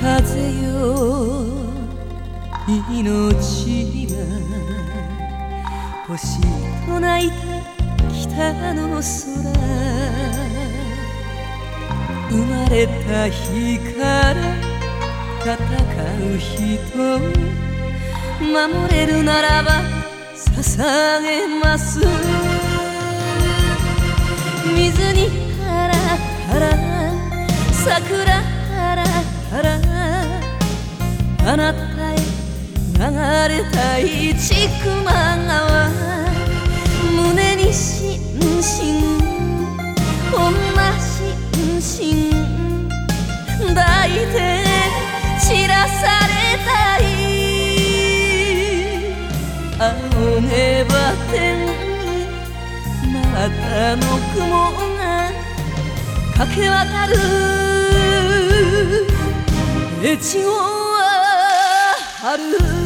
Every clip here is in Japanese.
風よ命は星と泣いた北の空、生まれた日から戦う人、守れるならば捧げます。水にハラハラ桜ハラハラ、あなたへ流れたい千曲川、胸にしんしん女しんしん抱いて散らされたい。青ネバ天にまたの雲が駆け渡る。越後は春。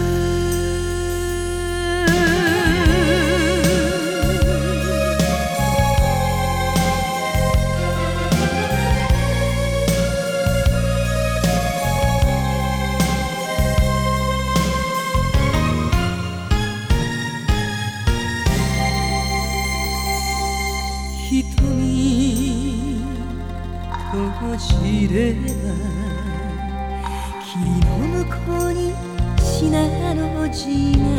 瞳閉じれば霧の向こうに信濃路が、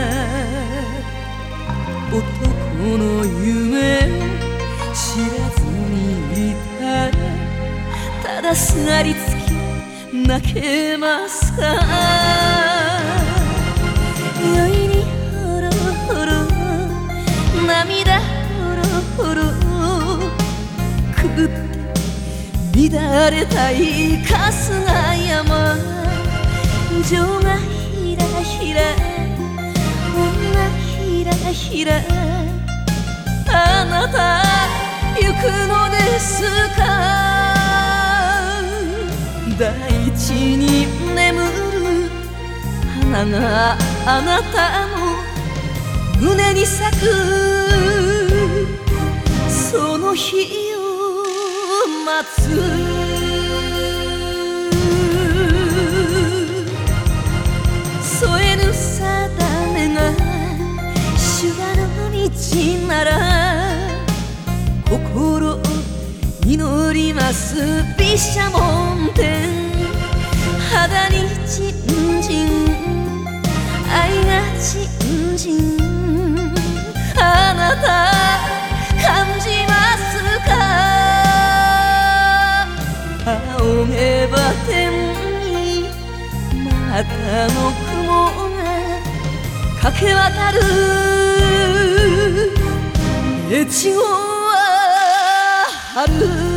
男の夢を知らずにいたらただすがりつき泣けますか。酔いにほろほろ涙ほろ狂って乱れたい春日山、情がひらひら女ひらひら、あなた行くのですか。大地に眠る花があなたの胸に咲く、その日を待つ。添えぬ定めが修羅の道なら、心祈ります毘沙門天。肌にじんじん愛がじんじん、あなた感じますか。仰げば天にまたの雲が駆け渡る。越後は春。